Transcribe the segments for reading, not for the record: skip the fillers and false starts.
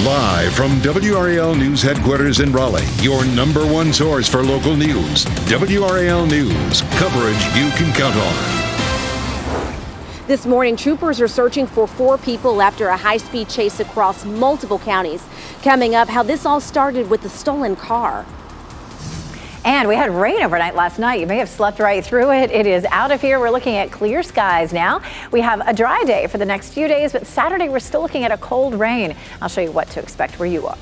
Live from WRAL News headquarters in Raleigh, your number one source for local news. WRAL News, coverage you can count on. This morning, troopers are searching for 4 people after a high-speed chase across multiple counties. Coming up, how this all started with the stolen car. And we had rain overnight last night. You may have slept right through it. It is out of here. We're looking at clear skies now. We have a dry day for the next few days, but Saturday we're still looking at a cold rain. I'll show you what to expect where you are.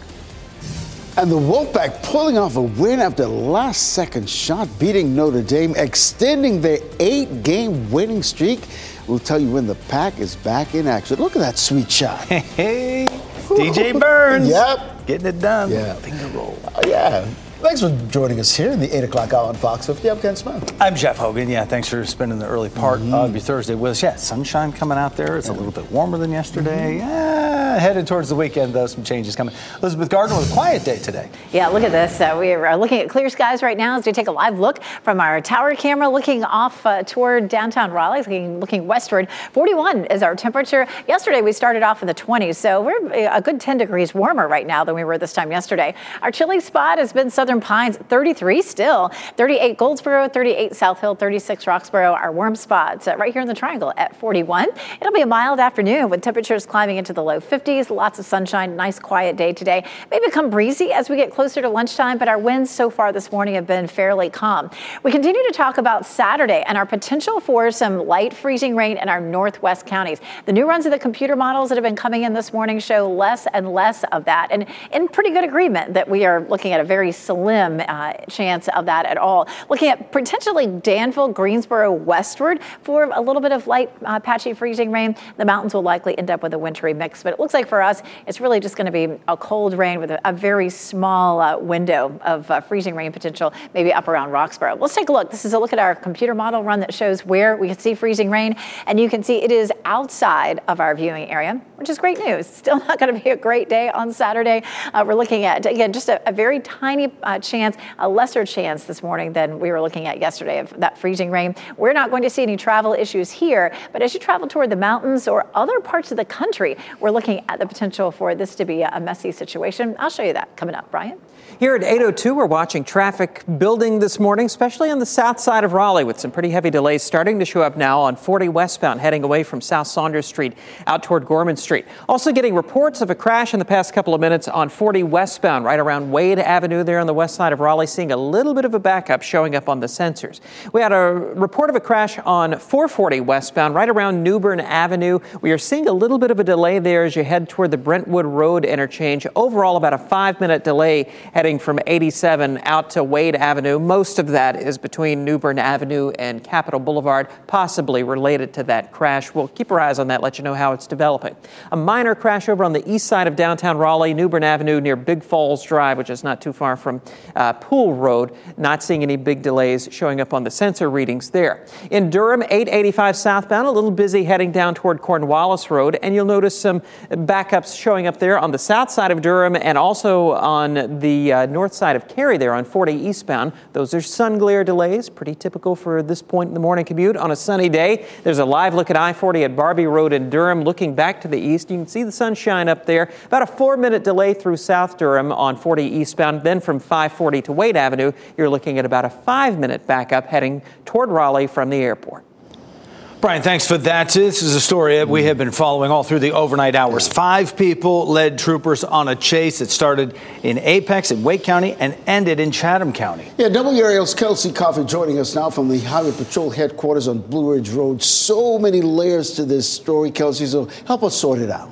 And the Wolfpack pulling off a win after last-second shot, beating Notre Dame, extending their 8-game winning streak. We'll tell you when the Pack is back in action. Look at that sweet shot. Hey, DJ Burns. Yep. Getting it done. Yeah. Finger roll. Yeah. Thanks for joining us here in the 8 o'clock hour on Fox 50. I'm Ken Smith. I'm Jeff Hogan. Yeah, thanks for spending the early part of your Thursday with us. Yeah, sunshine coming out there. It's a little bit warmer than yesterday. Headed towards the weekend, though, some changes coming. Elizabeth Gardner with a quiet day today. Yeah, look at this. We are looking at clear skies right now as we take a live look from our tower camera, looking off toward downtown Raleigh, looking westward. 41 is our temperature. Yesterday, we started off in the 20s, so we're a good 10 degrees warmer right now than we were this time yesterday. Our chilly spot has been Southern Pines, 33 still, 38 Goldsboro, 38 South Hill, 36 Roxborough. Our warm spots right here in the Triangle at 41. It'll be a mild afternoon with temperatures climbing into the low 50s. Lots of sunshine, nice quiet day today. May become breezy as we get closer to lunchtime, but our winds so far this morning have been fairly calm. We continue to talk about Saturday and our potential for some light freezing rain in our northwest counties. The new runs of the computer models that have been coming in this morning show less and less of that, and in pretty good agreement that we are looking at a very slim chance of that at all. Looking at potentially Danville, Greensboro westward for a little bit of light patchy freezing rain. The mountains will likely end up with a wintry mix, but it looks like for us it's really just going to be a cold rain with a very small window of freezing rain potential, maybe up around Roxborough. Let's take a look. This is a look at our computer model run that shows where we can see freezing rain, and you can see it is outside of our viewing area, which is great news. Still not going to be a great day on Saturday. We're looking at, again, just a very tiny chance, a lesser chance this morning than we were looking at yesterday of that freezing rain. We're not going to see any travel issues here, but as you travel toward the mountains or other parts of the country, we're looking at the potential for this to be a messy situation. I'll show you that coming up. Brian? Here at 8:02, we're watching traffic building this morning, especially on the south side of Raleigh, with some pretty heavy delays starting to show up now on 40 westbound, heading away from South Saunders Street out toward Gorman Street. Also getting reports of a crash in the past couple of minutes on 40 westbound, right around Wade Avenue there on the west side of Raleigh, seeing a little bit of a backup showing up on the sensors. We had a report of a crash on 440 westbound, right around Newbern Avenue. We are seeing a little bit of a delay there as you head toward the Brentwood Road interchange. Overall, about a 5-minute delay heading from 87 out to Wade Avenue. Most of that is between Newbern Avenue and Capitol Boulevard, possibly related to that crash. We'll keep our eyes on that, let you know how it's developing. A minor crash over on the east side of downtown Raleigh, Newbern Avenue near Big Falls Drive, which is not too far from Pool Road. Not seeing any big delays showing up on the sensor readings there. In Durham, 885 southbound, a little busy heading down toward Cornwallis Road, and you'll notice some backups showing up there on the south side of Durham and also on the north side of Cary there on 40 eastbound. Those are sun glare delays, pretty typical for this point in the morning commute on a sunny day. There's a live look at I-40 at Barbie Road in Durham. Looking back to the east, you can see the sunshine up there. About a 4-minute delay through South Durham on 40 eastbound. Then from 540 to Wade Avenue, you're looking at about a 5-minute backup heading toward Raleigh from the airport. Brian, thanks for that. This is a story that we have been following all through the overnight hours. 5 people led troopers on a chase that started in Apex in Wake County and ended in Chatham County. Yeah, WRAL's Kelsey Coffey joining us now from the Highway Patrol headquarters on Blue Ridge Road. So many layers to this story, Kelsey, so help us sort it out.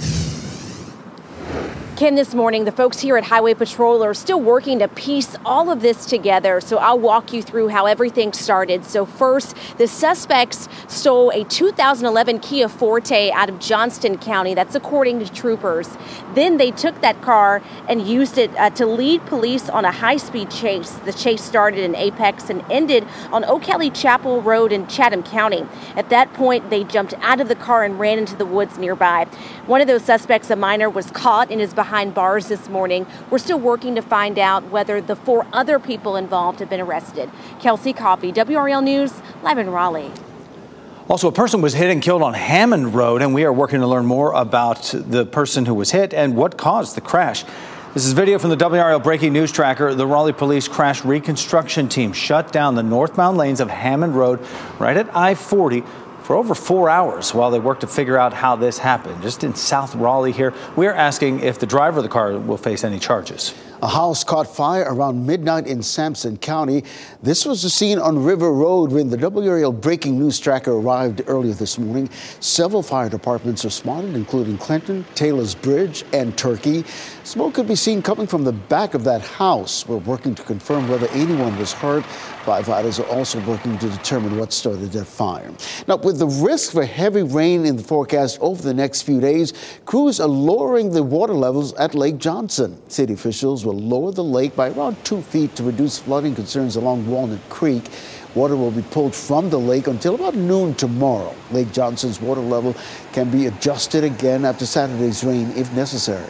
Ken, this morning, the folks here at Highway Patrol are still working to piece all of this together. So I'll walk you through how everything started. So first, the suspects stole a 2011 Kia Forte out of Johnston County. That's according to troopers. Then they took that car and used it to lead police on a high-speed chase. The chase started in Apex and ended on O'Kelly Chapel Road in Chatham County. At that point, they jumped out of the car and ran into the woods nearby. One of those suspects, a minor, was caught and is behind bars this morning. We're still working to find out whether the 4 other people involved have been arrested. Kelsey Coffey, WRAL News, live in Raleigh. Also, a person was hit and killed on Hammond Road, and we are working to learn more about the person who was hit and what caused the crash. This is video from the WRAL Breaking News Tracker. The Raleigh Police Crash Reconstruction Team shut down the northbound lanes of Hammond Road right at I-40 for over 4 hours while they worked to figure out how this happened. Just in South Raleigh here, we are asking if the driver of the car will face any charges. A house caught fire around midnight in Sampson County. This was the scene on River Road when the WRAL Breaking News Tracker arrived earlier this morning. Several fire departments responded, including Clinton, Taylor's Bridge, and Turkey. Smoke could be seen coming from the back of that house. We're working to confirm whether anyone was hurt. Firefighters are also working to determine what started that fire. Now, with the risk for heavy rain in the forecast over the next few days, crews are lowering the water levels at Lake Johnson. City officials will lower the lake by around 2 feet to reduce flooding concerns along Walnut Creek. Water will be pulled from the lake until about noon tomorrow. Lake Johnson's water level can be adjusted again after Saturday's rain if necessary.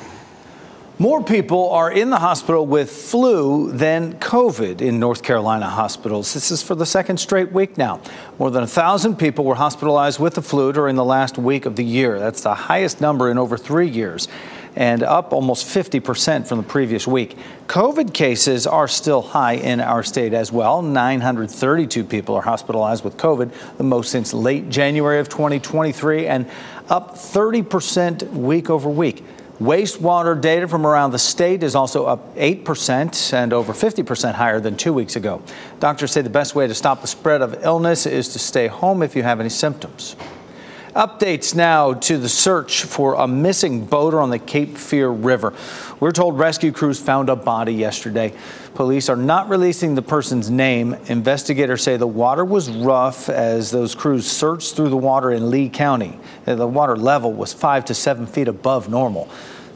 More people are in the hospital with flu than COVID in North Carolina hospitals. This is for the second straight week now. More than 1,000 people were hospitalized with the flu during the last week of the year. That's the highest number in over 3 years, and up almost 50% from the previous week. COVID cases are still high in our state as well. 932 people are hospitalized with COVID, the most since late January of 2023, and up 30% week over week. Wastewater data from around the state is also up 8% and over 50% higher than 2 weeks ago. Doctors say the best way to stop the spread of illness is to stay home if you have any symptoms. Updates now to the search for a missing boater on the Cape Fear River. We're told rescue crews found a body yesterday. Police are not releasing the person's name. Investigators say the water was rough as those crews searched through the water in Lee County. The water level was 5 to 7 feet above normal.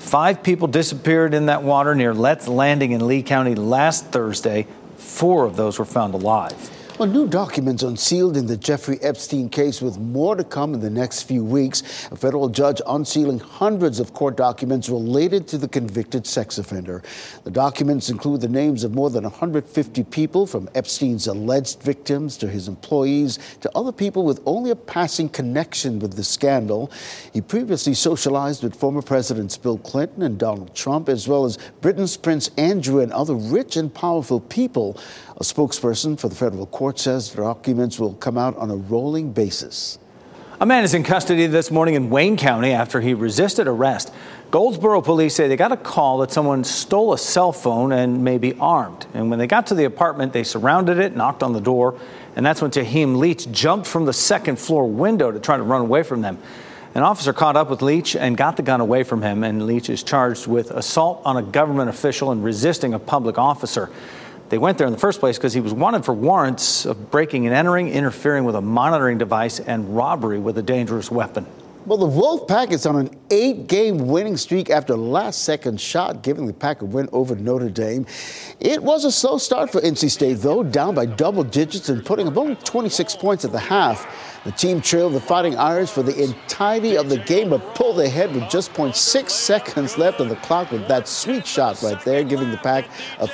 5 people disappeared in that water near Letts Landing in Lee County last Thursday. 4 of those were found alive. Well, new documents unsealed in the Jeffrey Epstein case, with more to come in the next few weeks. A federal judge unsealing hundreds of court documents related to the convicted sex offender. The documents include the names of more than 150 people, from Epstein's alleged victims to his employees to other people with only a passing connection with the scandal. He previously socialized with former Presidents Bill Clinton and Donald Trump, as well as Britain's Prince Andrew and other rich and powerful people. A spokesperson for the federal court says the documents will come out on a rolling basis. A man is in custody this morning in Wayne County after he resisted arrest. Goldsboro police say they got a call that someone stole a cell phone and may be armed. And when they got to the apartment, they surrounded it, knocked on the door, and that's when Tahim Leach jumped from the second floor window to try to run away from them. An officer caught up with Leach and got the gun away from him, and Leach is charged with assault on a government official and resisting a public officer. They went there in the first place because he was wanted for warrants of breaking and entering, interfering with a monitoring device, and robbery with a dangerous weapon. Well, the Wolfpack is on an 8-game winning streak after a last-second shot, giving the Pack a win over Notre Dame. It was a slow start for NC State, though, down by double digits and putting up only 26 points at the half. The team trailed the Fighting Irish for the entirety of the game, but pulled ahead with just 0.6 seconds left on the clock with that sweet shot right there, giving the Pack a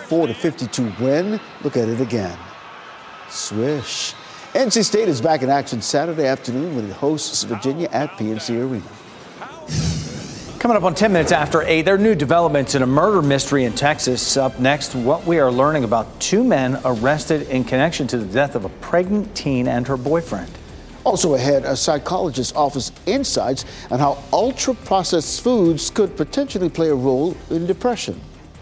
54-52 win. Look at it again. Swish. NC State is back in action Saturday afternoon when it hosts Virginia at PNC Arena. Coming up on 10 minutes after 8, there are new developments in a murder mystery in Texas. Up next, what we are learning about 2 men arrested in connection to the death of a pregnant teen and her boyfriend. Also ahead, a psychologist offers insights on how ultra-processed foods could potentially play a role in depression.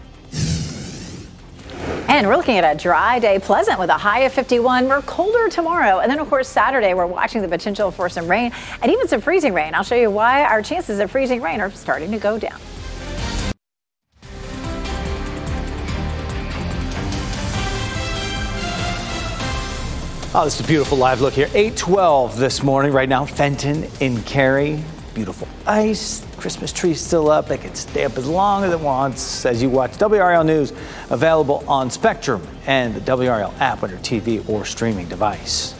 And we're looking at a dry day, pleasant with a high of 51. We're colder tomorrow. And then, of course, Saturday, we're watching the potential for some rain and even some freezing rain. I'll show you why our chances of freezing rain are starting to go down. Oh, this is a beautiful live look here. 8:12 this morning. Right now, Fenton in Cary. Beautiful ice. Christmas tree still up. They can stay up as long as it wants as you watch WRAL News, available on Spectrum and the WRAL app on your TV or streaming device.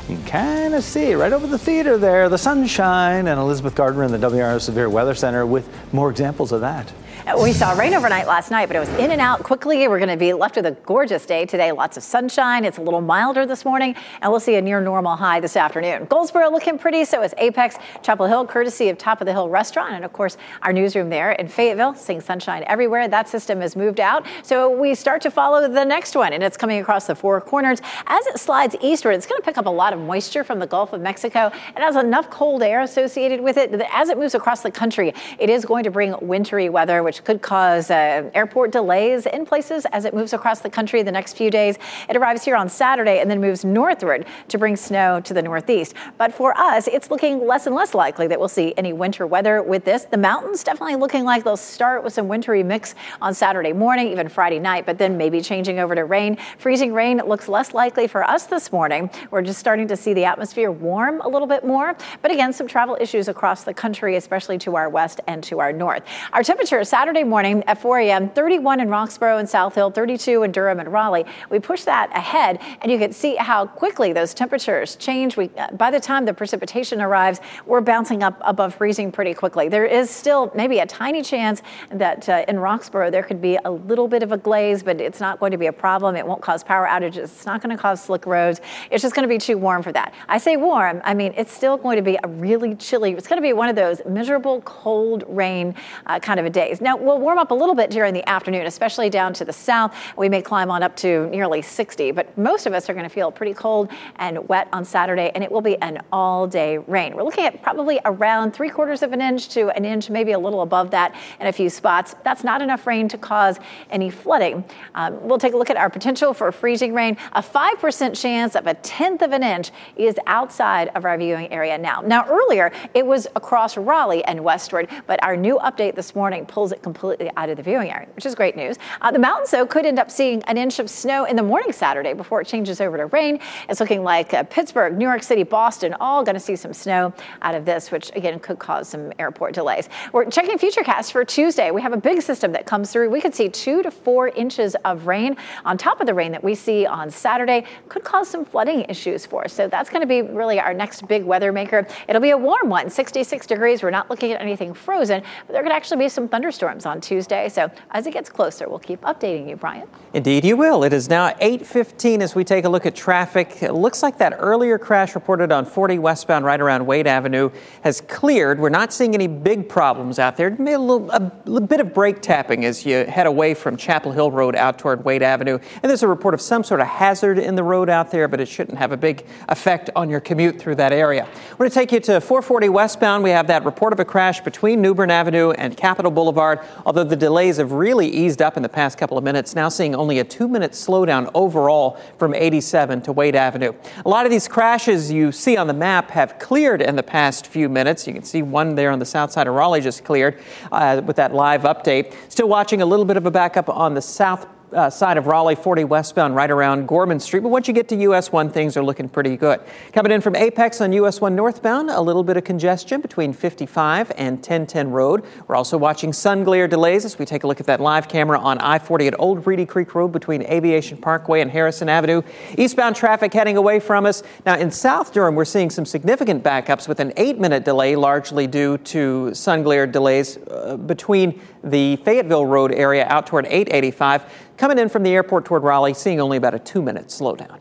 You can kind of see right over the theater there, the sunshine, and Elizabeth Gardner in the WRO Severe Weather Center with more examples of that. We saw rain overnight last night, but it was in and out quickly. We're going to be left with a gorgeous day today. Lots of sunshine. It's a little milder this morning, and we'll see a near normal high this afternoon. Goldsboro looking pretty, so is Apex. Chapel Hill, courtesy of Top of the Hill Restaurant, and of course, our newsroom there in Fayetteville, seeing sunshine everywhere. That system has moved out, so we start to follow the next one, and it's coming across the Four Corners. As it slides eastward, it's going to pick up a lot of moisture from the Gulf of Mexico. It has enough cold air associated with it that as it moves across the country, it is going to bring wintry weather, which could cause airport delays in places as it moves across the country the next few days. It arrives here on Saturday and then moves northward to bring snow to the northeast. But for us, it's looking less and less likely that we'll see any winter weather with this. The mountains definitely looking like they'll start with some wintry mix on Saturday morning, even Friday night, but then maybe changing over to rain. Freezing rain looks less likely for us this morning. We're just starting to see the atmosphere warm a little bit more. But again, some travel issues across the country, especially to our west and to our north. Our temperature Saturday morning at 4 a.m., 31 in Roxborough and South Hill, 32 in Durham and Raleigh. We push that ahead, and you can see how quickly those temperatures change. By the time the precipitation arrives, we're bouncing up above freezing pretty quickly. There is still maybe a tiny chance that in Roxborough there could be a little bit of a glaze, but it's not going to be a problem. It won't cause power outages. It's not going to cause slick roads. It's just going to be too warm for that. I say warm, I mean it's still going to be a really chilly. It's going to be one of those miserable cold rain kind of a days. Now, we'll warm up a little bit during the afternoon, especially down to the south. We may climb on up to nearly 60, but most of us are going to feel pretty cold and wet on Saturday, and it will be an all-day rain. We're looking at probably around 3/4 of an inch to an inch, maybe a little above that in a few spots. That's not enough rain to cause any flooding. We'll take a look at our potential for freezing rain. A 5% chance of a 1/10 of an inch is outside of our viewing area now. Now, earlier, it was across Raleigh and westward, but our new update this morning pulls it completely out of the viewing area, which is great news. The mountains, though, could end up seeing an inch of snow in the morning Saturday before it changes over to rain. It's looking like Pittsburgh, New York City, Boston, all going to see some snow out of this, which, again, could cause some airport delays. We're checking Futurecast for Tuesday. We have a big system that comes through. We could see 2 to 4 inches of rain on top of the rain that we see on Saturday. Could cause some flooding issues for us. So that's going to be really our next big weather maker. It'll be a warm one, 66 degrees. We're not looking at anything frozen, but there could actually be some thunderstorms on Tuesday. So as it gets closer, we'll keep updating you, Brian. Indeed, you will. It is now 8:15 as we take a look at traffic. It looks like that earlier crash reported on 40 westbound right around Wade Avenue has cleared. We're not seeing any big problems out there. Maybe a little bit of brake tapping as you head away from Chapel Hill Road out toward Wade Avenue. And there's a report of some sort of hazard in the road out there, but it shouldn't have a big effect on your commute through that area. We're going to take you to 440 westbound. We have that report of a crash between New Bern Avenue and Capitol Boulevard, although the delays have really eased up in the past couple of minutes, now seeing only a 2-minute slowdown overall from 87 to Wade Avenue. A lot of these crashes you see on the map have cleared in the past few minutes. You can see one there on the south side of Raleigh just cleared with that live update. Still watching a little bit of a backup on the south side of Raleigh, 40 westbound right around Gorman Street. But once you get to US 1, things are looking pretty good. Coming in from Apex on US 1 northbound, a little bit of congestion between 55 and 1010 Road. We're also watching sun glare delays as we take a look at that live camera on I-40 at Old Reedy Creek Road between Aviation Parkway and Harrison Avenue. Eastbound traffic heading away from us. Now in South Durham, we're seeing some significant backups with an 8-minute delay, largely due to sun glare delays between the Fayetteville Road area out toward 885. Coming in from the airport toward Raleigh, seeing only about a 2-minute slowdown.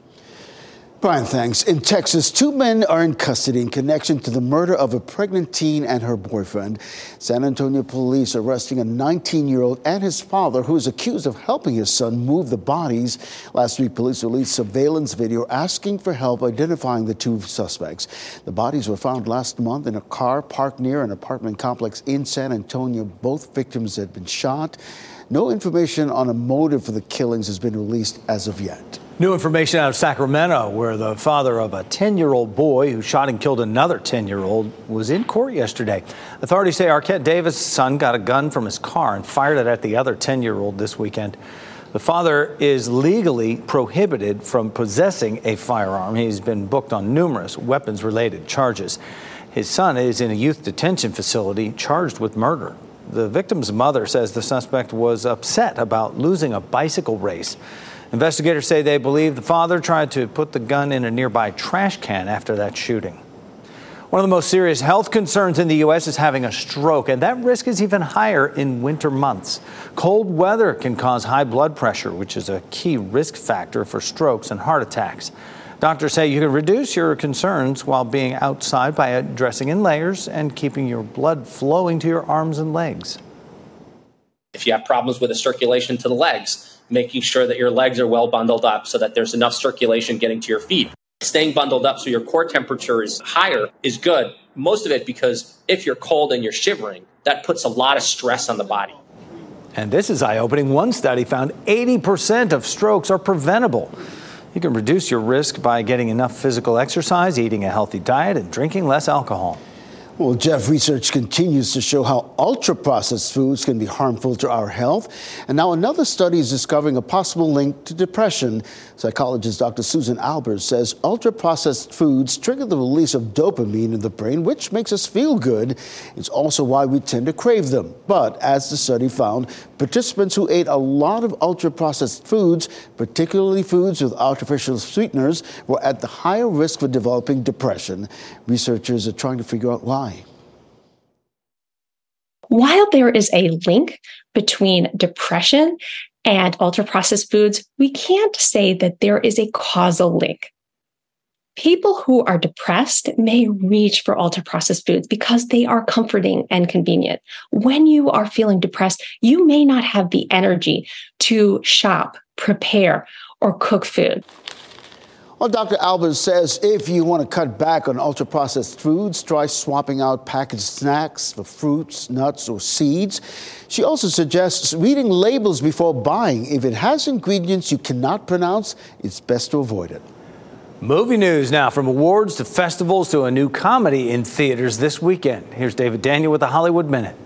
Brian, thanks. In Texas, 2 men are in custody in connection to the murder of a pregnant teen and her boyfriend. San Antonio police arresting a 19-year-old and his father, who is accused of helping his son move the bodies. Last week, police released surveillance video asking for help identifying the 2 suspects. The bodies were found last month in a car parked near an apartment complex in San Antonio. Both victims had been shot. No information on a motive for the killings has been released as of yet. New information out of Sacramento, where the father of a 10-year-old boy who shot and killed another 10-year-old was in court yesterday. Authorities say Arquette Davis' son got a gun from his car and fired it at the other 10-year-old this weekend. The father is legally prohibited from possessing a firearm. He's been booked on numerous weapons-related charges. His son is in a youth detention facility charged with murder. The victim's mother says the suspect was upset about losing a bicycle race Investigators say they believe the father tried to put the gun in a nearby trash can after that shooting. One of the most serious health concerns in the U.S. is having a stroke, and that risk is even higher in winter months. Cold weather can cause high blood pressure, which is a key risk factor for strokes and heart attacks. Doctors say you can reduce your concerns while being outside by dressing in layers and keeping your blood flowing to your arms and legs. If you have problems with the circulation to the legs, making sure that your legs are well bundled up so that there's enough circulation getting to your feet. Staying bundled up so your core temperature is higher is good. Most of it because if you're cold and you're shivering, that puts a lot of stress on the body. And this is eye-opening. One study found 80% of strokes are preventable. You can reduce your risk by getting enough physical exercise, eating a healthy diet, and drinking less alcohol. Well, Jeff, research continues to show how ultra-processed foods can be harmful to our health. And now another study is discovering a possible link to depression. Psychologist Dr. Susan Albers says ultra-processed foods trigger the release of dopamine in the brain, which makes us feel good. It's also why we tend to crave them. But as the study found, participants who ate a lot of ultra-processed foods, particularly foods with artificial sweeteners, were at the higher risk for developing depression. Researchers are trying to figure out why. While there is a link between depression and ultra-processed foods, we can't say that there is a causal link. People who are depressed may reach for ultra-processed foods because they are comforting and convenient. When you are feeling depressed, you may not have the energy to shop, prepare, or cook food. Well, Dr. Albers says if you want to cut back on ultra-processed foods, try swapping out packaged snacks for fruits, nuts, or seeds. She also suggests reading labels before buying. If it has ingredients you cannot pronounce, it's best to avoid it. Movie news now, from awards to festivals to a new comedy in theaters this weekend. Here's David Daniel with the Hollywood Minute.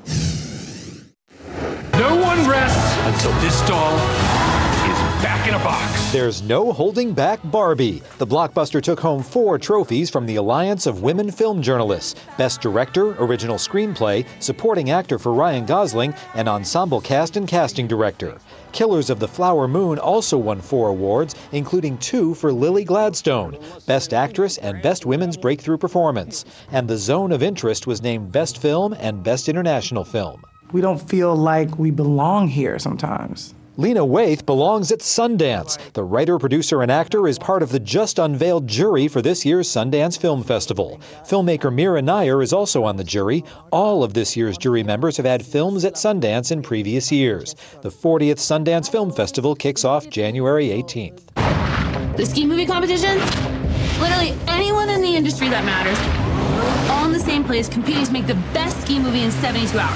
No one rests until this doll is back in a box. There's no holding back Barbie. The blockbuster took home 4 trophies from the Alliance of Women Film Journalists: Best Director, Original Screenplay, Supporting Actor for Ryan Gosling, and Ensemble Cast and Casting Director. Killers of the Flower Moon also won 4 awards, including 2 for Lily Gladstone, Best Actress and Best Women's Breakthrough Performance. And The Zone of Interest was named Best Film and Best International Film. We don't feel like we belong here sometimes. Lena Waithe belongs at Sundance. The writer, producer, and actor is part of the just unveiled jury for this year's Sundance Film Festival. Filmmaker Mira Nair is also on the jury. All of this year's jury members have had films at Sundance in previous years. The 40th Sundance Film Festival kicks off January 18th. The ski movie competition? Literally anyone in the industry that matters, all in the same place, competing to make the best ski movie in 72 hours.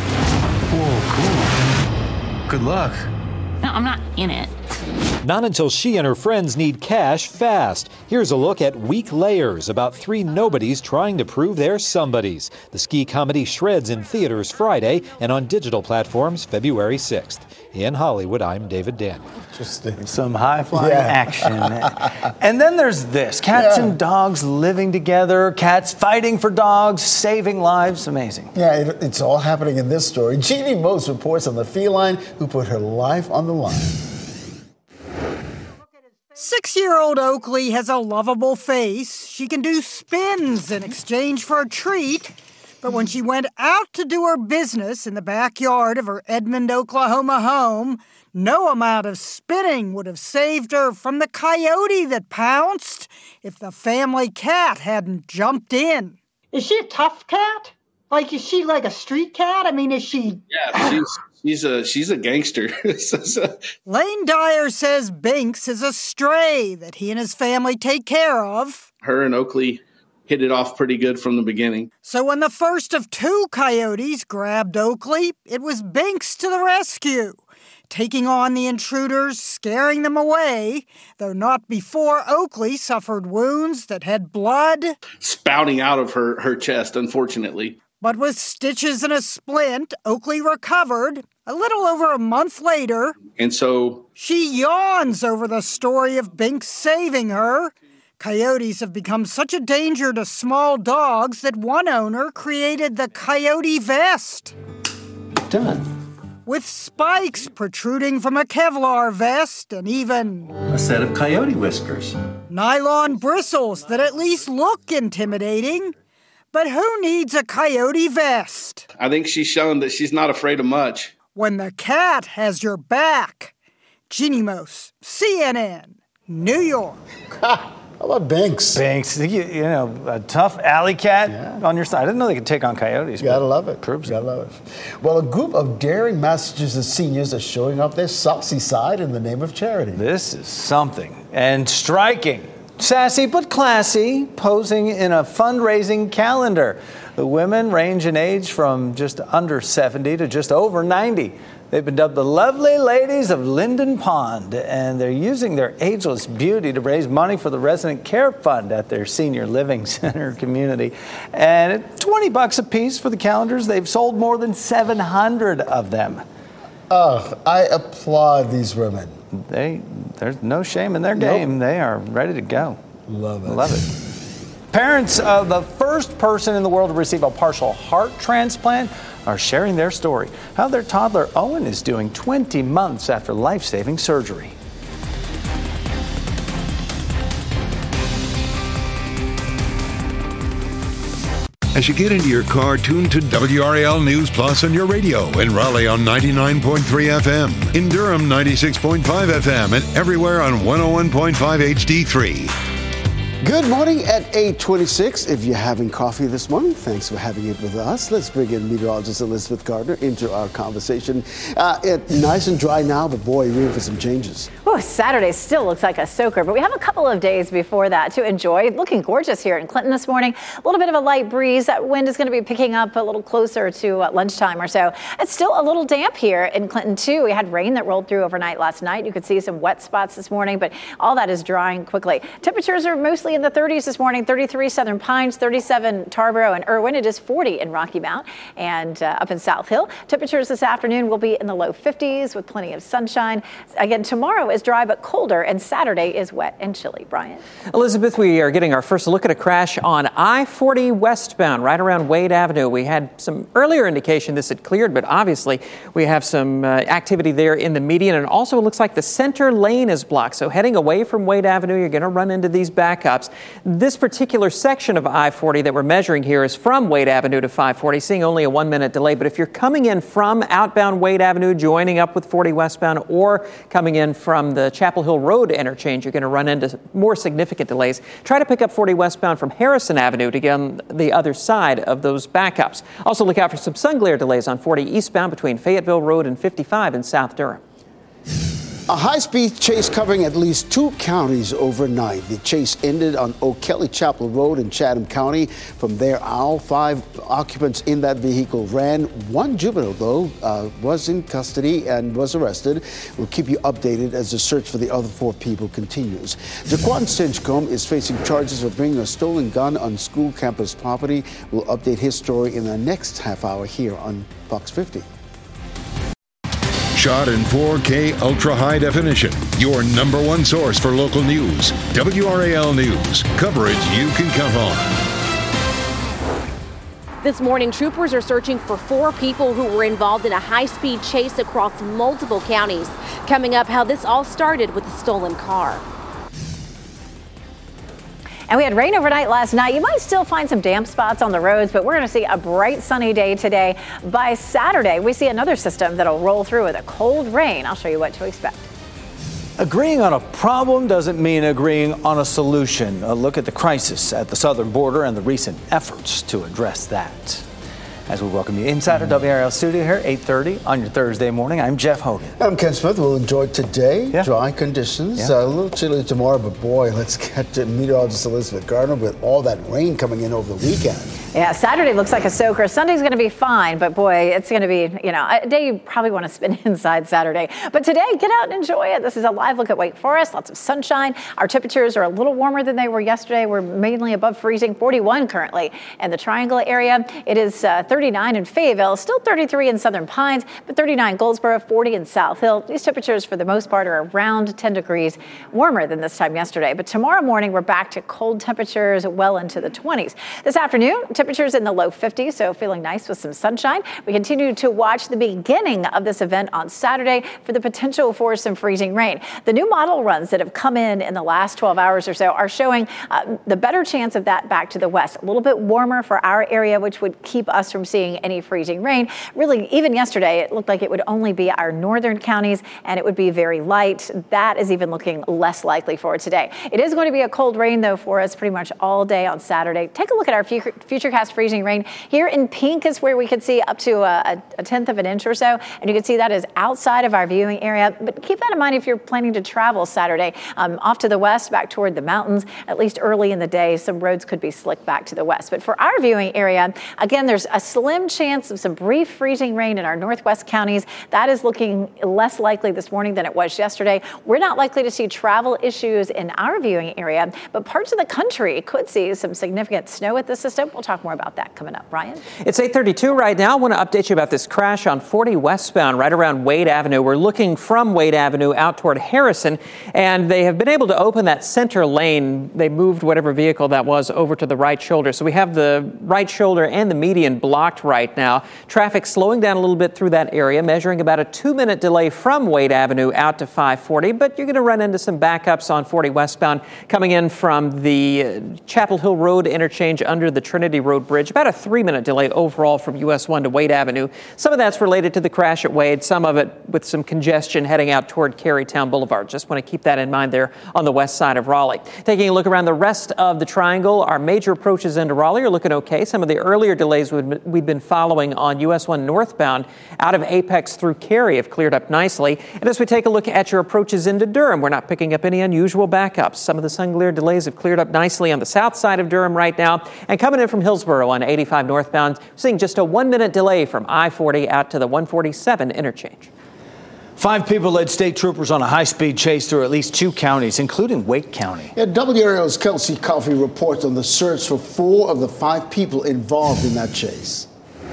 Whoa, cool. Good luck. No, I'm not in it. Not until she and her friends need cash fast. Here's a look at Weak Layers, about 3 nobodies trying to prove they're somebodies. The ski comedy shreds in theaters Friday and on digital platforms February 6th. In Hollywood, I'm David Daniel. Interesting. Some high-flying action. And then there's this. Cats and dogs living together, cats fighting for dogs, saving lives. Amazing. Yeah, it's all happening in this story. Jeannie Most reports on the feline who put her life on the line. 6-year-old Oakley has a lovable face. She can do spins in exchange for a treat. But when she went out to do her business in the backyard of her Edmond, Oklahoma home, no amount of spinning would have saved her from the coyote that pounced if the family cat hadn't jumped in. Is she a tough cat? Like, is she like a street cat? I mean, is she... Yeah, she's a gangster. Lane Dyer says Binks is a stray that he and his family take care of. Her and Oakley hit it off pretty good from the beginning. So when the first of 2 coyotes grabbed Oakley, it was Binks to the rescue, taking on the intruders, scaring them away, though not before Oakley suffered wounds that had blood spouting out of her chest, unfortunately. But with stitches and a splint, Oakley recovered a little over a month later. And so she yawns over the story of Binks saving her. Coyotes have become such a danger to small dogs that one owner created the coyote vest. Done. with spikes protruding from a Kevlar vest and even a set of coyote whiskers. Nylon bristles that at least look intimidating. But who needs a coyote vest? I think she's shown that she's not afraid of much. When the cat has your back. Jeannie Mose, CNN, New York. How about Binks? Binks, you know, a tough alley cat on your side. I didn't know they could take on coyotes. You gotta love it. Gotta love it. Well, a group of daring Massachusetts seniors are showing off their saucy side in the name of charity. This is something. And striking. Sassy but classy, posing in a fundraising calendar. The women range in age from just under 70 to just over 90. They've been dubbed the lovely ladies of Linden Pond, and they're using their ageless beauty to raise money for the Resident Care Fund at their senior living center community. And at $20 a piece for the calendars, they've sold more than 700 of them. I applaud these women. There's no shame in their game. They are ready to go. Love it. Love it. Parents of the first person in the world to receive a partial heart transplant are sharing their story. How their toddler Owen is doing 20 months after life-saving surgery. As you get into your car, tune to WRAL News Plus on your radio. In Raleigh on 99.3 FM. In Durham, 96.5 FM. And everywhere on 101.5 HD3. Good morning at 8:26. If you're having coffee this morning, thanks for having it with us. Let's bring in meteorologist Elizabeth Gardner into our conversation. It's nice and dry now, but boy, you're in for some changes. Oh, Saturday still looks like a soaker, but we have a couple of days before that to enjoy. Looking gorgeous here in Clinton this morning. A little bit of a light breeze. That wind is going to be picking up a little closer to lunchtime or so. It's still a little damp here in Clinton, too. We had rain that rolled through overnight last night. You could see some wet spots this morning, but all that is drying quickly. Temperatures are mostly in the 30s this morning. 33 Southern Pines, 37 Tarboro and Irwin. It is 40 in Rocky Mount and up in South Hill. Temperatures this afternoon will be in the low 50s with plenty of sunshine. Again, tomorrow is dry but colder, and Saturday is wet and chilly. Brian? Elizabeth, we are getting our first look at a crash on I-40 westbound right around Wade Avenue. We had some earlier indication this had cleared, but obviously we have some activity there in the median, and also it looks like the center lane is blocked. So heading away from Wade Avenue, you're going to run into these backups. This particular section of I-40 that we're measuring here is from Wade Avenue to 540, seeing only a 1-minute delay. But if you're coming in from outbound Wade Avenue, joining up with 40 westbound, or coming in from the Chapel Hill Road interchange, you're going to run into more significant delays. Try to pick up 40 westbound from Harrison Avenue to get on the other side of those backups. Also look out for some sun glare delays on 40 eastbound between Fayetteville Road and 55 in South Durham. A high-speed chase covering at least 2 counties overnight. The chase ended on O'Kelly Chapel Road in Chatham County. From there, all 5 occupants in that vehicle ran. 1 juvenile, though, was in custody and was arrested. We'll keep you updated as the search for the other 4 people continues. Jaquan Stinchcomb is facing charges for bringing a stolen gun on school campus property. We'll update his story in the next half hour here on Fox 50. Shot in 4K ultra high definition. Your number one source for local news. WRAL News. Coverage you can count on. This morning, troopers are searching for 4 people who were involved in a high-speed chase across multiple counties. Coming up, how this all started with a stolen car. And we had rain overnight last night. You might still find some damp spots on the roads, but we're going to see a bright sunny day today. By Saturday, we see another system that'll roll through with a cold rain. I'll show you what to expect. Agreeing on a problem doesn't mean agreeing on a solution. A look at the crisis at the southern border and the recent efforts to address that. As we welcome you inside our WRAL studio here, 8:30 on your Thursday morning. I'm Jeff Hogan. I'm Ken Smith. We'll enjoy today. Dry conditions. A little chilly tomorrow, but boy, let's get to meteorologist Elizabeth Gardner with all that rain coming in over the weekend. Yeah, Saturday looks like a soaker. Sunday's going to be fine, but boy, it's going to be, a day you probably want to spend inside Saturday. But today, get out and enjoy it. This is a live look at Wake Forest. Lots of sunshine. Our temperatures are a little warmer than they were yesterday. We're mainly above freezing, 41 currently in the Triangle area. It is 30 39 in Fayetteville, still 33 in Southern Pines, but 39 Goldsboro, 40 in South Hill. These temperatures for the most part are around 10 degrees warmer than this time yesterday. But tomorrow morning, we're back to cold temperatures well into the 20s. This afternoon, temperatures in the low 50s, so feeling nice with some sunshine. We continue to watch the beginning of this event on Saturday for the potential for some freezing rain. The new model runs that have come in the last 12 hours or so are showing the better chance of that back to the west. A little bit warmer for our area, which would keep us from seeing any freezing rain. Really, even yesterday, it looked like it would only be our northern counties, and it would be very light. That is even looking less likely for today. It is going to be a cold rain, though, for us pretty much all day on Saturday. Take a look at our futurecast freezing rain. Here in pink is where we could see up to a tenth of an inch or so, and you can see that is outside of our viewing area. But keep that in mind if you're planning to travel Saturday off to the west, back toward the mountains. At least early in the day, some roads could be slick back to the west. But for our viewing area, again, there's a slim chance of some brief freezing rain in our northwest counties. That is looking less likely this morning than it was yesterday. We're not likely to see travel issues in our viewing area, but parts of the country could see some significant snow with this system. We'll talk more about that coming up. Brian? It's 8:32 right now. I want to update you about this crash on 40 westbound right around Wade Avenue. We're looking from Wade Avenue out toward Harrison, and they have been able to open that center lane. They moved whatever vehicle that was over to the right shoulder. So we have the right shoulder and the median blocked right now. Traffic slowing down a little bit through that area, measuring about a 2-minute delay from Wade Avenue out to 540. But you're going to run into some backups on 40 westbound coming in from the Chapel Hill Road interchange under the Trinity Road Bridge. About a 3-minute delay overall from US 1 to Wade Avenue. Some of that's related to the crash at Wade, some of it with some congestion heading out toward Carytown Boulevard. Just want to keep that in mind there on the west side of Raleigh. Taking a look around the rest of the triangle, our major approaches into Raleigh are looking okay. Some of the earlier delays we've been following on US 1 northbound out of Apex through Cary have cleared up nicely. And as we take a look at your approaches into Durham, we're not picking up any unusual backups. Some of the sun-cleared delays have cleared up nicely on the south side of Durham right now. And coming in from Hillsborough on 85 northbound, seeing just a 1-minute delay from I-40 out to the 147 interchange. 5 people led state troopers on a high-speed chase through at least 2 counties, including Wake County. Yeah, WRAL's Kelsey Coffey reports on the search for 4 of the 5 people involved in that chase.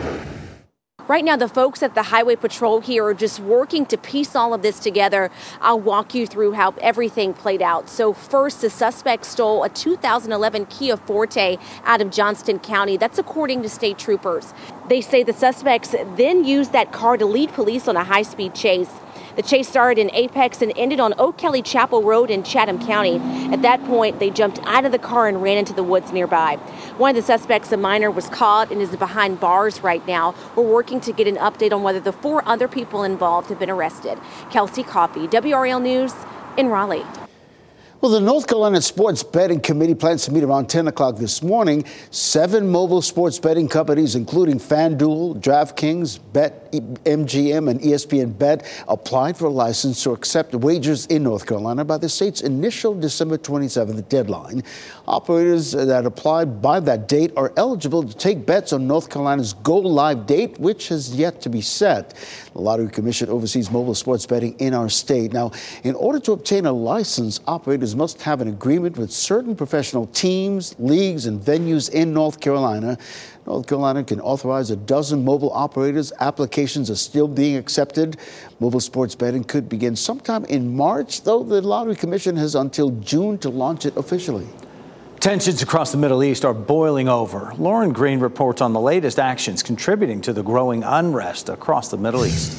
Right now, the folks at the Highway Patrol here are just working to piece all of this together. I'll walk you through how everything played out. So first, the suspect stole a 2011 Kia Forte out of Johnston County. That's according to state troopers. They say the suspects then used that car to lead police on a high-speed chase. The chase started in Apex and ended on Oak Kelly Chapel Road in Chatham County. At that point, they jumped out of the car and ran into the woods nearby. One of the suspects, a minor, was caught and is behind bars right now. We're working to get an update on whether the 4 other people involved have been arrested. Kelsey Coffey, WRAL News in Raleigh. Well, the North Carolina Sports Betting Committee plans to meet around 10 o'clock this morning. 7 mobile sports betting companies, including FanDuel, DraftKings, BetMGM, and ESPN Bet, applied for a license to accept wagers in North Carolina by the state's initial December 27th deadline. Operators that applied by that date are eligible to take bets on North Carolina's go-live date, which has yet to be set. The Lottery Commission oversees mobile sports betting in our state. Now, in order to obtain a license, operators must have an agreement with certain professional teams, leagues, and venues in North Carolina. North Carolina can authorize a dozen mobile operators. Applications are still being accepted. Mobile sports betting could begin sometime in March, though the Lottery Commission has until June to launch it officially. Tensions across the Middle East are boiling over. Lauren Green reports on the latest actions contributing to the growing unrest across the Middle East.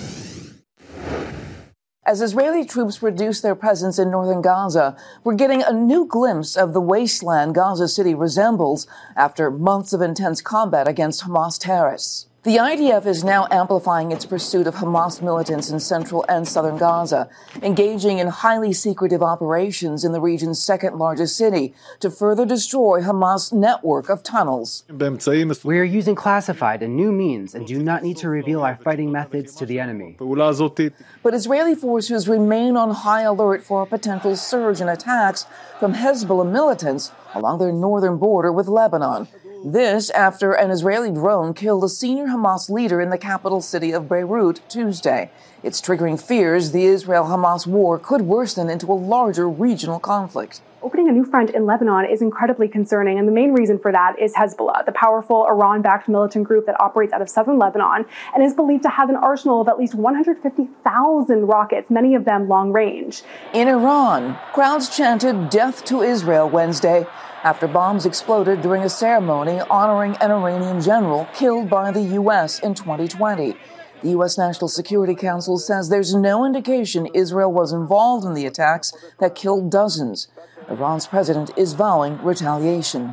As Israeli troops reduce their presence in northern Gaza, we're getting a new glimpse of the wasteland Gaza City resembles after months of intense combat against Hamas terrorists. The IDF is now amplifying its pursuit of Hamas militants in central and southern Gaza, engaging in highly secretive operations in the region's second largest city to further destroy Hamas' network of tunnels. We are using classified and new means and do not need to reveal our fighting methods to the enemy. But Israeli forces remain on high alert for a potential surge in attacks from Hezbollah militants along their northern border with Lebanon. This after an Israeli drone killed a senior Hamas leader in the capital city of Beirut Tuesday. It's triggering fears the Israel-Hamas war could worsen into a larger regional conflict. Opening a new front in Lebanon is incredibly concerning, and the main reason for that is Hezbollah, the powerful Iran-backed militant group that operates out of southern Lebanon and is believed to have an arsenal of at least 150,000 rockets, many of them long-range. In Iran, crowds chanted "Death to Israel" Wednesday after bombs exploded during a ceremony honoring an Iranian general killed by the U.S. in 2020. The U.S. National Security Council says there's no indication Israel was involved in the attacks that killed dozens. Iran's president is vowing retaliation.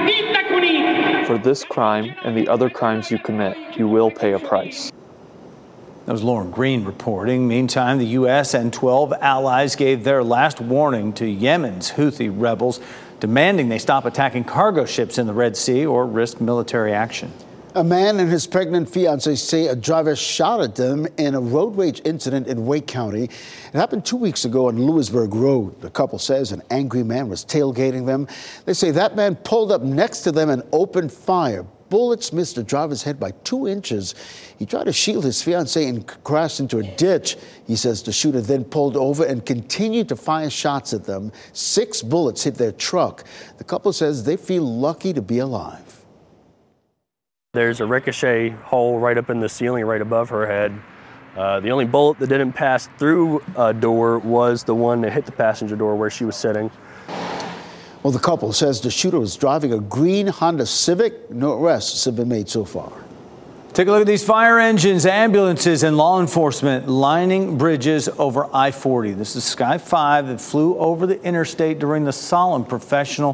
For this crime and the other crimes you commit, you will pay a price. That was Lauren Green reporting. Meantime, the U.S. and 12 allies gave their last warning to Yemen's Houthi rebels, demanding they stop attacking cargo ships in the Red Sea or risk military action. A man and his pregnant fiancee say a driver shot at them in a road rage incident in Wake County. It happened 2 weeks ago on Lewisburg Road. The couple says an angry man was tailgating them. They say that man pulled up next to them and opened fire. Bullets missed the driver's head by 2 inches. He tried to shield his fiancée and crashed into a ditch. He says the shooter then pulled over and continued to fire shots at them. 6 bullets hit their truck. The couple says they feel lucky to be alive. There's a ricochet hole right up in the ceiling right above her head. The only bullet that didn't pass through a door was the one that hit the passenger door where she was sitting. Well, the couple says the shooter was driving a green Honda Civic. No arrests have been made so far. Take a look at these fire engines, ambulances, and law enforcement lining bridges over I-40. This is Sky 5 that flew over the interstate during the solemn processional,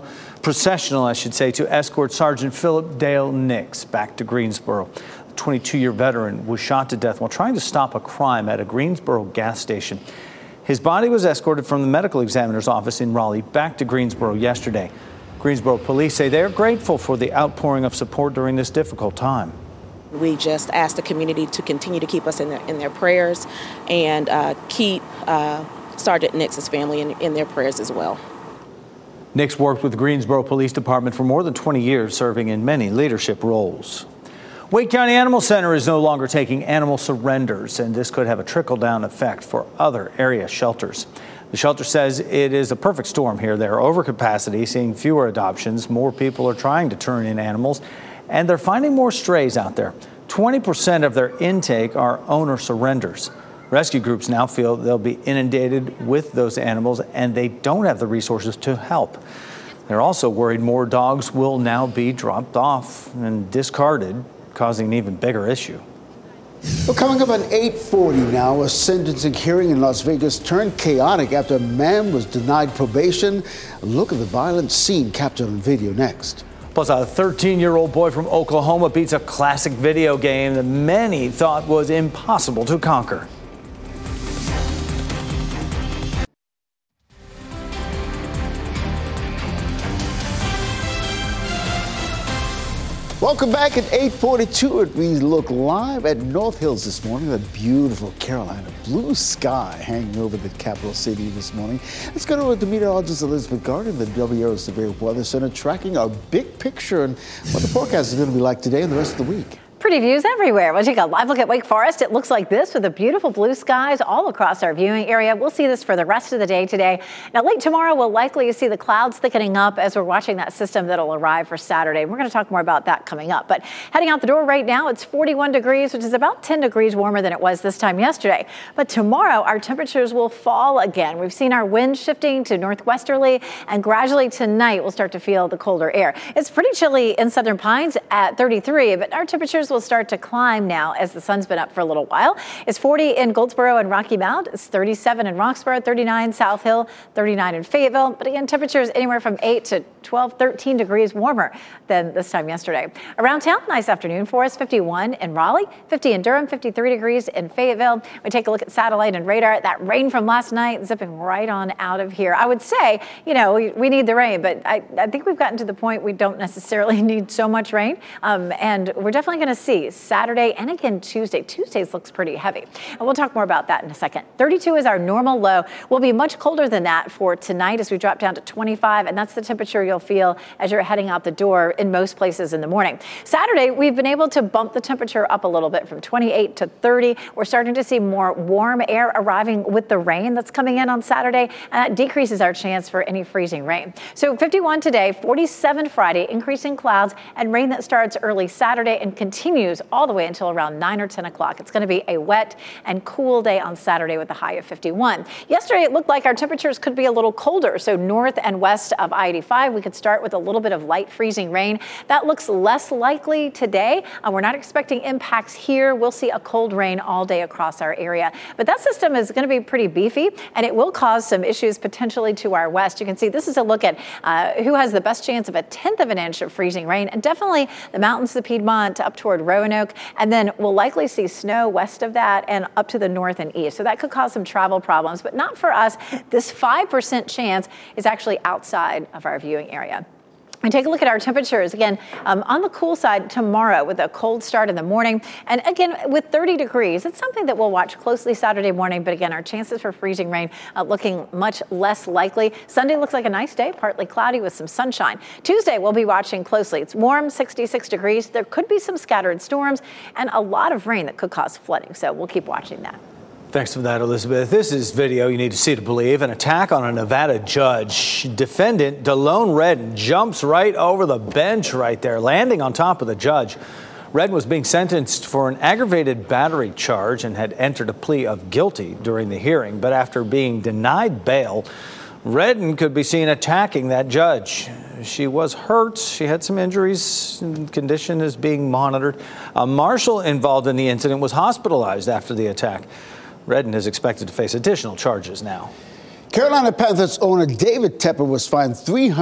to escort Sergeant Philip Dale Nix back to Greensboro. A 22-year veteran was shot to death while trying to stop a crime at a Greensboro gas station. His body was escorted from the medical examiner's office in Raleigh back to Greensboro yesterday. Greensboro police say they're grateful for the outpouring of support during this difficult time. We just ask the community to continue to keep us in their prayers and keep Sergeant Nix's family in their prayers as well. Nix worked with the Greensboro Police Department for more than 20 years, serving in many leadership roles. Wake County Animal Center is no longer taking animal surrenders, and this could have a trickle-down effect for other area shelters. The shelter says it is a perfect storm here. They're overcapacity, seeing fewer adoptions. More people are trying to turn in animals, and they're finding more strays out there. 20% of their intake are owner surrenders. Rescue groups now feel they'll be inundated with those animals, and they don't have the resources to help. They're also worried more dogs will now be dropped off and discarded, causing an even bigger issue. Well, coming up at 8:40 now, a sentencing hearing in Las Vegas turned chaotic after a man was denied probation. A look at the violent scene captured on video next. Plus, a 13-year-old boy from Oklahoma beats a classic video game that many thought was impossible to conquer. Welcome back at 8:42. We look live at North Hills this morning. That beautiful Carolina blue sky hanging over the capital city this morning. Let's go over to meteorologist Elizabeth Gardner, the WRO Severe Weather Center, tracking our big picture and what the forecast is going to be like today and the rest of the week. Pretty views everywhere. We'll take a live look at Wake Forest. It looks like this with the beautiful blue skies all across our viewing area. We'll see this for the rest of the day today. Now, late tomorrow, we'll likely see the clouds thickening up as we're watching that system that'll arrive for Saturday. We're going to talk more about that coming up. But heading out the door right now, it's 41 degrees, which is about 10 degrees warmer than it was this time yesterday. But tomorrow, our temperatures will fall again. We've seen our winds shifting to northwesterly, and gradually tonight, we'll start to feel the colder air. It's pretty chilly in Southern Pines at 33, but our temperatures will start to climb now as the sun's been up for a little while. It's 40 in Goldsboro and Rocky Mount. It's 37 in Roxborough, 39 South Hill, 39 in Fayetteville. But again, temperatures anywhere from 8 to 12, 13 degrees warmer than this time yesterday. Around town, nice afternoon for us. 51 in Raleigh, 50 in Durham, 53 degrees in Fayetteville. We take a look at satellite and radar. That rain from last night zipping right on out of here. I would say, we need the rain, but I think we've gotten to the point we don't necessarily need so much rain. And we're definitely going to see Saturday and again Tuesday. Tuesdays looks pretty heavy. And we'll talk more about that in a second. 32 is our normal low. We'll be much colder than that for tonight as we drop down to 25. And that's the temperature you'll feel as you're heading out the door in most places in the morning. Saturday, we've been able to bump the temperature up a little bit from 28 to 30. We're starting to see more warm air arriving with the rain that's coming in on Saturday. And that decreases our chance for any freezing rain. So 51 today, 47 Friday, increasing clouds and rain that starts early Saturday and continues all the way until around 9 or 10 o'clock. It's going to be a wet and cool day on Saturday with a high of 51. Yesterday, it looked like our temperatures could be a little colder. So north and west of I-85, we could start with a little bit of light freezing rain. That looks less likely today. We're not expecting impacts here. We'll see a cold rain all day across our area. But that system is going to be pretty beefy, and it will cause some issues potentially to our west. You can see this is a look at who has the best chance of a 1/10 of an inch of freezing rain, and definitely the mountains, the Piedmont, up toward Roanoke, and then we'll likely see snow west of that and up to the north and east. So that could cause some travel problems, but not for us. This 5% chance is actually outside of our viewing area. And take a look at our temperatures again on the cool side tomorrow with a cold start in the morning. And again, with 30 degrees, it's something that we'll watch closely Saturday morning. But again, our chances for freezing rain looking much less likely. Sunday looks like a nice day, partly cloudy with some sunshine. Tuesday, we'll be watching closely. It's warm, 66 degrees. There could be some scattered storms and a lot of rain that could cause flooding. So we'll keep watching that. Thanks for that, Elizabeth. This is video you need to see to believe. An attack on a Nevada judge. Defendant Delone Redden jumps right over the bench right there, landing on top of the judge. Redden was being sentenced for an aggravated battery charge and had entered a plea of guilty during the hearing. But after being denied bail, Redden could be seen attacking that judge. She was hurt. She had some injuries. Condition is being monitored. A marshal involved in the incident was hospitalized after the attack. Redden is expected to face additional charges now. Carolina Panthers owner David Tepper was fined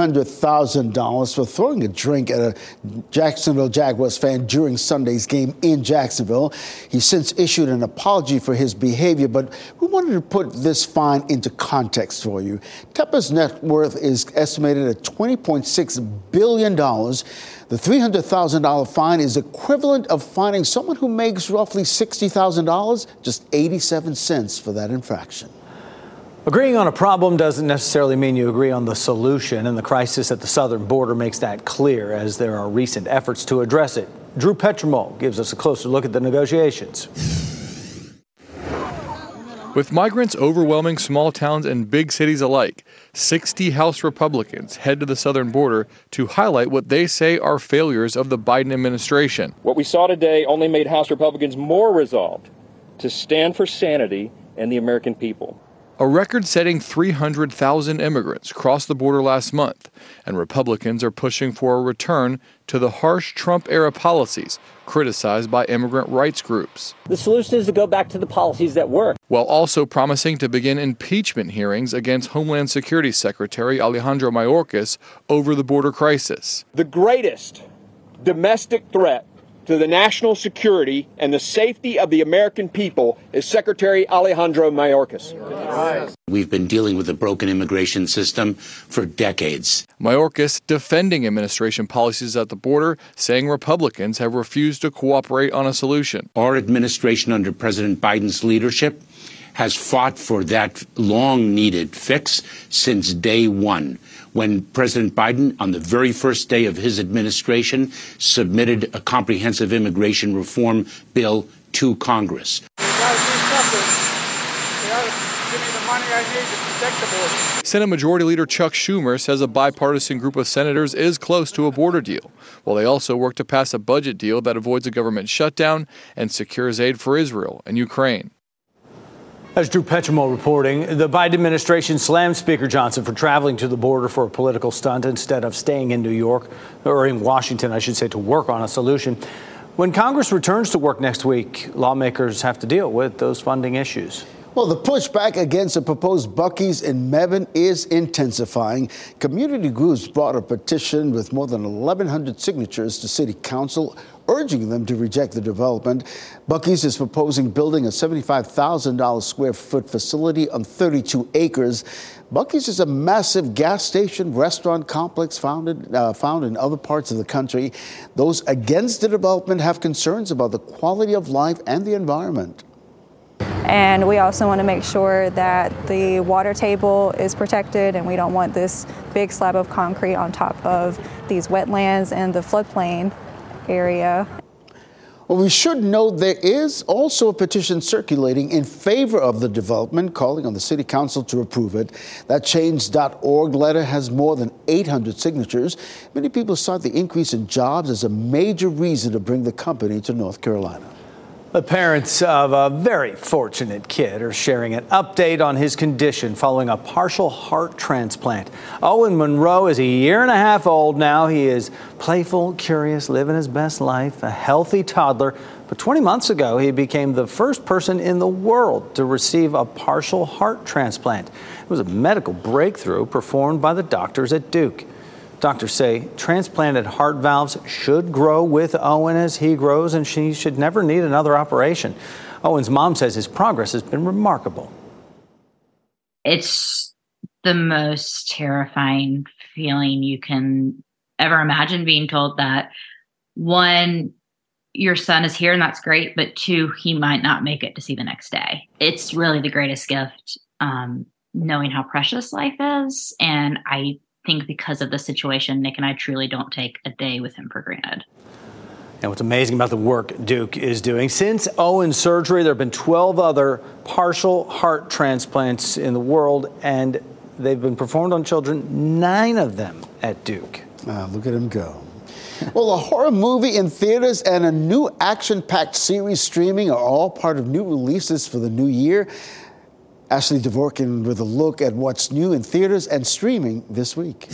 $300,000 for throwing a drink at a Jacksonville Jaguars fan during Sunday's game in Jacksonville. He's since issued an apology for his behavior, but we wanted to put this fine into context for you. Tepper's net worth is estimated at $20.6 billion. The $300,000 fine is equivalent of fining someone who makes roughly $60,000, just 87 cents for that infraction. Agreeing on a problem doesn't necessarily mean you agree on the solution, and the crisis at the southern border makes that clear as there are recent efforts to address it. Drew Petremol gives us a closer look at the negotiations. With migrants overwhelming small towns and big cities alike, 60 House Republicans head to the southern border to highlight what they say are failures of the Biden administration. What we saw today only made House Republicans more resolved to stand for sanity and the American people. A record-setting 300,000 immigrants crossed the border last month, and Republicans are pushing for a return to the harsh Trump-era policies criticized by immigrant rights groups. The solution is to go back to the policies that work. While also promising to begin impeachment hearings against Homeland Security Secretary Alejandro Mayorkas over the border crisis. The greatest domestic threat to the national security and the safety of the American people is Secretary Alejandro Mayorkas. We've been dealing with a broken immigration system for decades. Mayorkas defending administration policies at the border, saying Republicans have refused to cooperate on a solution. Our administration under President Biden's leadership has fought for that long-needed fix since day one, when President Biden, on the very first day of his administration, submitted a comprehensive immigration reform bill to Congress. Senate Majority Leader Chuck Schumer says a bipartisan group of senators is close to a border deal, while they also work to pass a budget deal that avoids a government shutdown and secures aid for Israel and Ukraine. As Drew Petremol reporting, the Biden administration slammed Speaker Johnson for traveling to the border for a political stunt instead of staying in New York, or in Washington, I should say, to work on a solution. When Congress returns to work next week, lawmakers have to deal with those funding issues. Well, the pushback against the proposed Buc-ee's in Mebane is intensifying. Community groups brought a petition with more than 1,100 signatures to City Council, urging them to reject the development. Buc-ee's is proposing building a $75,000 square foot facility on 32 acres. Buc-ee's is a massive gas station restaurant complex found in other parts of the country. Those against the development have concerns about the quality of life and the environment. And we also want to make sure that the water table is protected, and we don't want this big slab of concrete on top of these wetlands and the floodplain area. Well, we should note there is also a petition circulating in favor of the development, calling on the City Council to approve it. That Change.org letter has more than 800 signatures. Many people cite the increase in jobs as a major reason to bring the company to North Carolina. The parents of a very fortunate kid are sharing an update on his condition following a partial heart transplant. Owen Monroe is a year and a half old now. He is playful, curious, living his best life, a healthy toddler. But 20 months ago, he became the first person in the world to receive a partial heart transplant. It was a medical breakthrough performed by the doctors at Duke. Doctors say transplanted heart valves should grow with Owen as he grows, and she should never need another operation. Owen's mom says his progress has been remarkable. It's the most terrifying feeling you can ever imagine, being told that, one, your son is here and that's great, but two, he might not make it to see the next day. It's really the greatest gift, knowing how precious life is, and I think because of the situation, Nick and I truly don't take a day with him for granted. And what's amazing about the work Duke is doing, since Owen's surgery, there have been 12 other partial heart transplants in the world, and they've been performed on children, 9 of them at Duke. Look at him go. Well, a horror movie in theaters and a new action-packed series streaming are all part of new releases for the new year. Ashley Dvorkin with a look at what's new in theaters and streaming this week.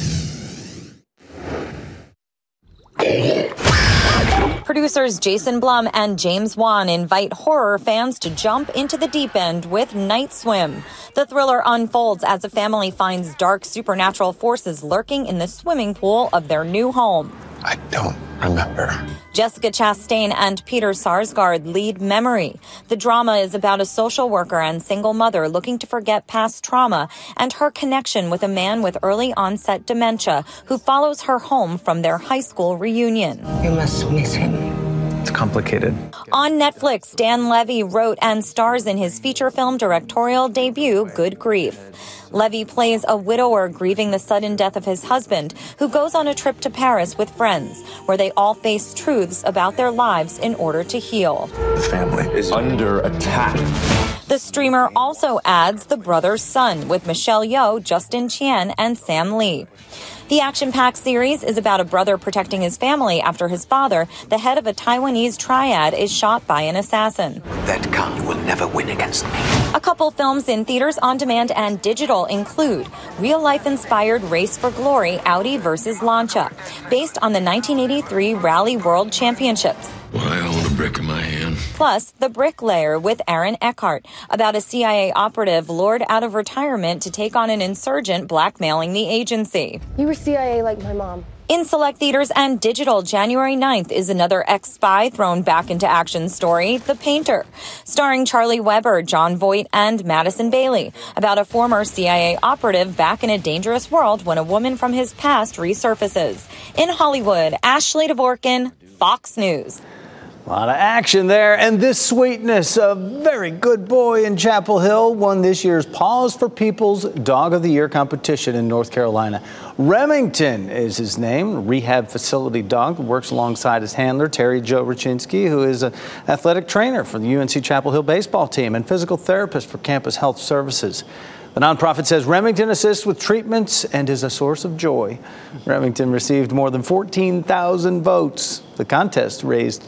Producers Jason Blum and James Wan invite horror fans to jump into the deep end with Night Swim. The thriller unfolds as a family finds dark supernatural forces lurking in the swimming pool of their new home. I don't remember. Jessica Chastain and Peter Sarsgaard lead Memory. The drama is about a social worker and single mother looking to forget past trauma and her connection with a man with early onset dementia who follows her home from their high school reunion. You must miss him. It's complicated. On Netflix, Dan Levy wrote and stars in his feature film directorial debut, Good Grief. Levy plays a widower grieving the sudden death of his husband, who goes on a trip to Paris with friends, where they all face truths about their lives in order to heal. The family is under attack. The streamer also adds The Brother's Son with Michelle Yeoh, Justin Chien, and Sam Lee. The action-packed series is about a brother protecting his family after his father, the head of a Taiwanese triad, is shot by an assassin. That gun, you will never win against me. A couple films in theaters, on demand, and digital include real-life-inspired Race for Glory, Audi versus Lancia, based on the 1983 Rally World Championships. Well, I own a brick in my hand. Plus, The Bricklayer with Aaron Eckhart, about a CIA operative lured out of retirement to take on an insurgent blackmailing the agency. You were CIA like my mom. In select theaters and digital, January 9th is another ex-spy thrown back into action story, The Painter, starring Charlie Weber, John Voight, and Madison Bailey, about a former CIA operative back in a dangerous world when a woman from his past resurfaces. In Hollywood, Ashley Dvorkin, Fox News. A lot of action there, and this sweetness, a very good boy in Chapel Hill, won this year's Paws for People's Dog of the Year competition in North Carolina. Remington is his name, rehab facility dog that works alongside his handler, Terry Joe Rachinsky, who is an athletic trainer for the UNC Chapel Hill baseball team and physical therapist for Campus Health Services. The nonprofit says Remington assists with treatments and is a source of joy. Remington received more than 14,000 votes. The contest raised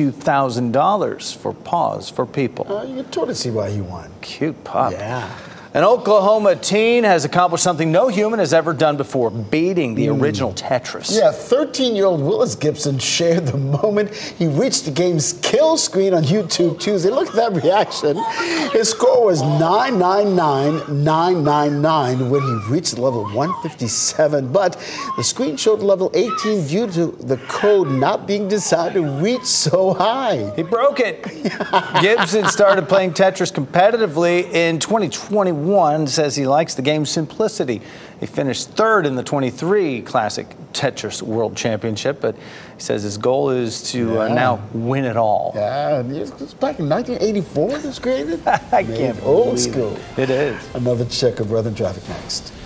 $32,000 for Paws for People. You can totally see why he won. Cute pup. Yeah. An Oklahoma teen has accomplished something no human has ever done before, beating the original Tetris. Yeah, 13-year-old Willis Gibson shared the moment he reached the game's kill screen on YouTube Tuesday. Look at that reaction. His score was 999,999 when he reached level 157, but the screen showed level 18 due to the code not being designed to reach so high. He broke it. Gibson started playing Tetris competitively in 2021, says he likes the game's simplicity. He finished third in the 23 Classic Tetris World Championship, but he says his goal is to now win it all. Yeah, it's back in 1984 it was created. I can't old believe school. It is. Another check of weather and traffic next.